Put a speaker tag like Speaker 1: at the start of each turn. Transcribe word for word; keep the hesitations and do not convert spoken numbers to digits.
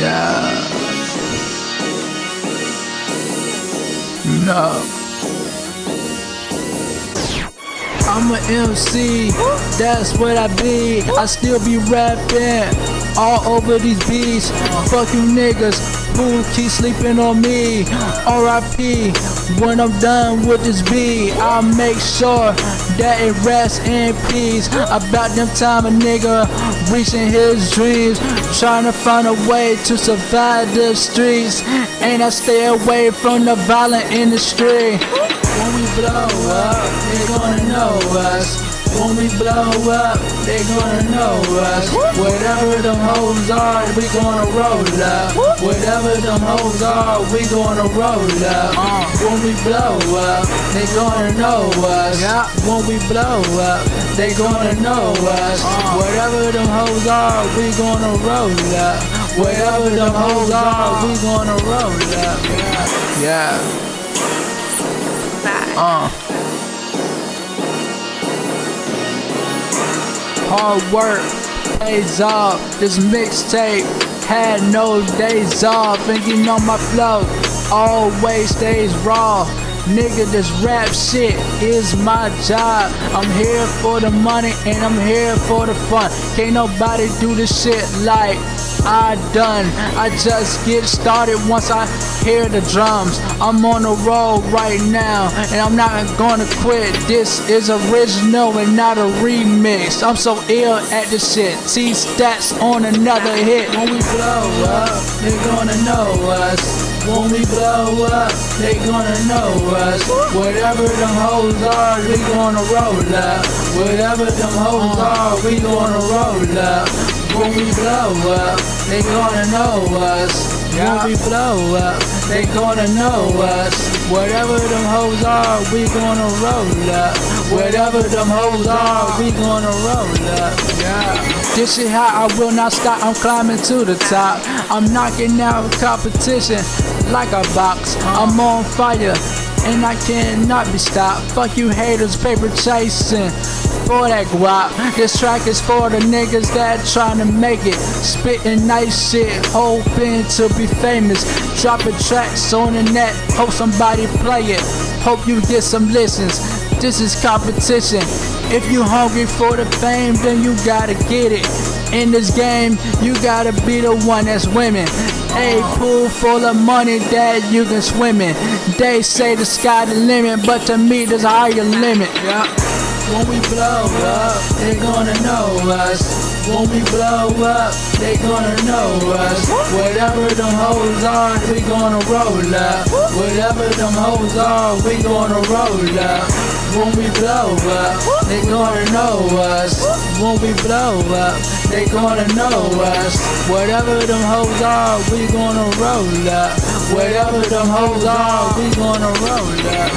Speaker 1: Yeah. No. I'm an M C, that's what I be. I still be rapping all over these beats. Fuck you niggas who keep sleeping on me. R I P when I'm done with this beat. I'll make sure that it rests in peace. About them time a nigga reaching his dreams, trying to find a way to survive the streets. And I stay away from the violent industry. When we blow up, they gonna know us. When we blow up, they gonna know us. Whatever them hoes are, we gonna roll up. Whatever them hoes are, we gonna roll up. When we blow up, they gonna know us. When we blow up, they gonna know us. Whatever them hoes are, we gonna roll up. Whatever them hoes are, we gonna roll up. Yeah. Uh. Hard work pays off. This mixtape had no days off, and you know my flow always stays raw. Nigga, this rap shit is my job. I'm here for the money and I'm here for the fun. Can't nobody do this shit like I done. I just get started once I hear the drums. I'm on the road right now and I'm not gonna quit. This is original and not a remix. I'm so ill at this shit. T-Stats on another hit. When we blow up, they gonna know us. When we blow up, they gonna know us. Whatever them hoes are, we gonna roll up. Whatever them hoes are, we gonna roll up. When we blow up, they gonna know us. When we blow up, they gonna know us. Whatever them hoes are, we gonna roll up. Whatever them hoes are, we gonna roll up. Yeah. This shit how I will not stop. I'm climbing to the top. I'm knocking out competition like a box. I'm on fire and I cannot be stopped. Fuck you haters, paper chasing for that guap. This track is for the niggas that trying to make it. Spitting nice shit, hoping to be famous. Dropping tracks on the net, hope somebody play it. Hope you get some listens. This is competition. If you hungry for the fame, then you gotta get it. In this game, you gotta be the one that's winning. A pool full of money that you can swim in. They say the sky the limit, but to me there's a higher limit. Yeah. When we blow up, they gonna know us. When we blow up, they gonna know us. Whatever them hoes are, we gonna roll up. Whatever them hoes are, we gonna roll up. When we blow up, they gonna know us. When we blow up, they gonna know us. Whatever them hoes are, we gonna roll up. Whatever them hoes are, we gonna roll up.